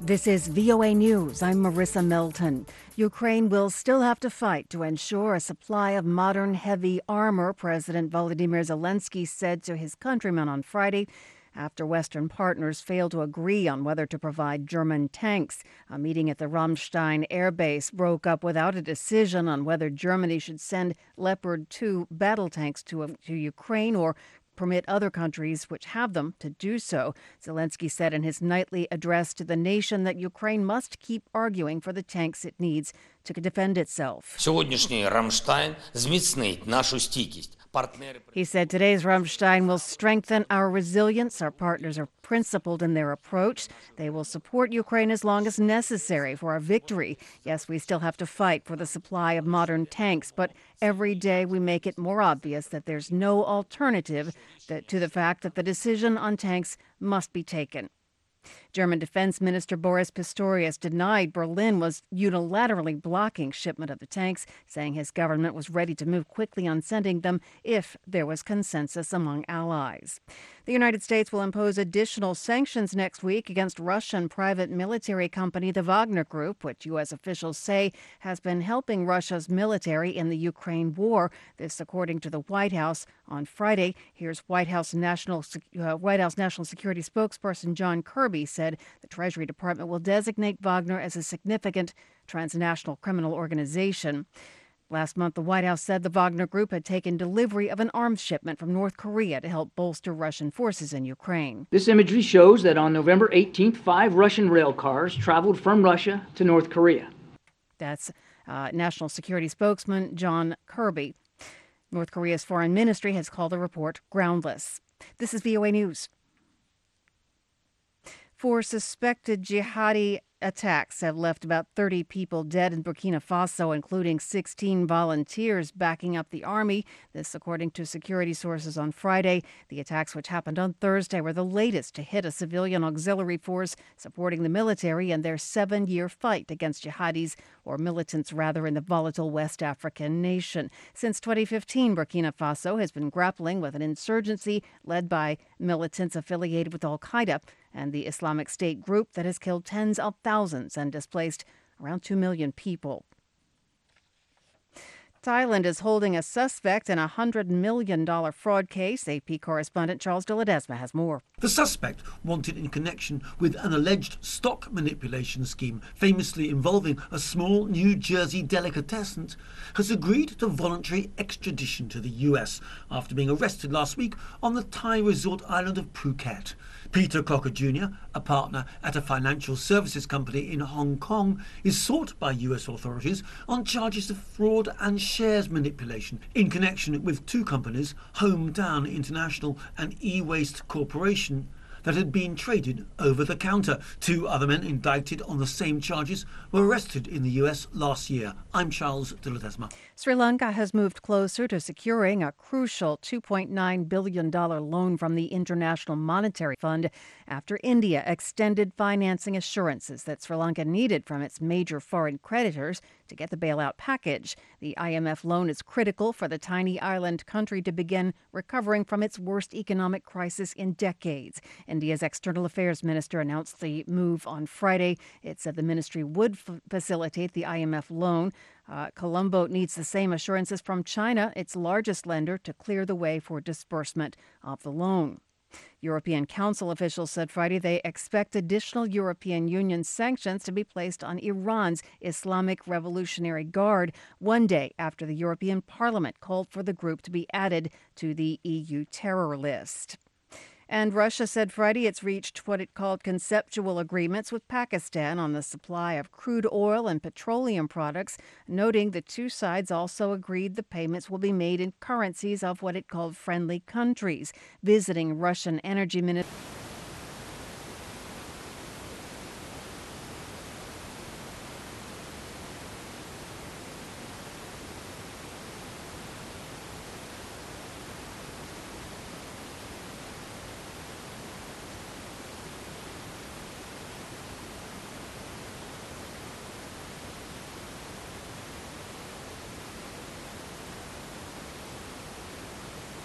This is VOA News. I'm Marissa Melton. Ukraine will still have to fight to ensure a supply of modern heavy armor, President Volodymyr Zelensky said to his countrymen on Friday after Western partners failed to agree on whether to provide German tanks. A meeting at the Ramstein air base broke up without a decision on whether Germany should send Leopard 2 battle tanks to Ukraine or permit other countries which have them to do so. Zelensky said in his nightly address to the nation that Ukraine must keep arguing for the tanks it needs to defend itself. Сьогоднішній Рамштайн зміцнить нашу стійкість. He said today's Ramstein will strengthen our resilience. Our partners are principled in their approach. They will support Ukraine as long as necessary for our victory. Yes, we still have to fight for the supply of modern tanks, but every day we make it more obvious that there's no alternative to the fact that the decision on tanks must be taken. German Defense Minister Boris Pistorius denied Berlin was unilaterally blocking shipment of the tanks, saying his government was ready to move quickly on sending them if there was consensus among allies. The United States will impose additional sanctions next week against Russian private military company the Wagner Group, which U.S. officials say has been helping Russia's military in the Ukraine war. This, according to the White House on Friday. Here's White House National Security spokesperson John Kirby said the Treasury Department will designate Wagner as a significant transnational criminal organization. Last month, the White House said the Wagner Group had taken delivery of an arms shipment from North Korea to help bolster Russian forces in Ukraine. This imagery shows that on November 18th, 5 Russian rail cars traveled from Russia to North Korea. That's National Security spokesman John Kirby. North Korea's foreign ministry has called the report groundless. This is VOA News. 4 suspected jihadi attacks have left about 30 people dead in Burkina Faso, including 16 volunteers backing up the army. This, according to security sources on Friday. The attacks, which happened on Thursday, were the latest to hit a civilian auxiliary force supporting the military in their 7-year fight against jihadis, or militants rather, in the volatile West African nation. Since 2015, Burkina Faso has been grappling with an insurgency led by militants affiliated with al-Qaeda and the Islamic State group that has killed tens of thousands and displaced around 2 million people. Thailand is holding a suspect in a $100 million fraud case. AP correspondent Charles de Ledesma has more. The suspect, wanted in connection with an alleged stock manipulation scheme famously involving a small New Jersey delicatessen, has agreed to voluntary extradition to the US after being arrested last week on the Thai resort island of Phuket. Peter Crocker Jr., a partner at a financial services company in Hong Kong, is sought by US authorities on charges of fraud and shares manipulation in connection with 2 companies, Hometown International and E-Waste Corporation, that had been traded over the counter. 2 other men indicted on the same charges were arrested in the US last year. I'm Charles de Ledesma. Sri Lanka has moved closer to securing a crucial $2.9 billion loan from the International Monetary Fund after India extended financing assurances that Sri Lanka needed from its major foreign creditors to get the bailout package. The IMF loan is critical for the tiny island country to begin recovering from its worst economic crisis in decades. India's External Affairs Minister announced the move on Friday. It said the ministry would facilitate the IMF loan. Colombo needs the same assurances from China, its largest lender, to clear the way for disbursement of the loan. European Council officials said Friday they expect additional European Union sanctions to be placed on Iran's Islamic Revolutionary Guard 1 day after the European Parliament called for the group to be added to the EU terror list. And Russia said Friday it's reached what it called conceptual agreements with Pakistan on the supply of crude oil and petroleum products, noting the 2 sides also agreed the payments will be made in currencies of what it called friendly countries. Visiting Russian Energy Minister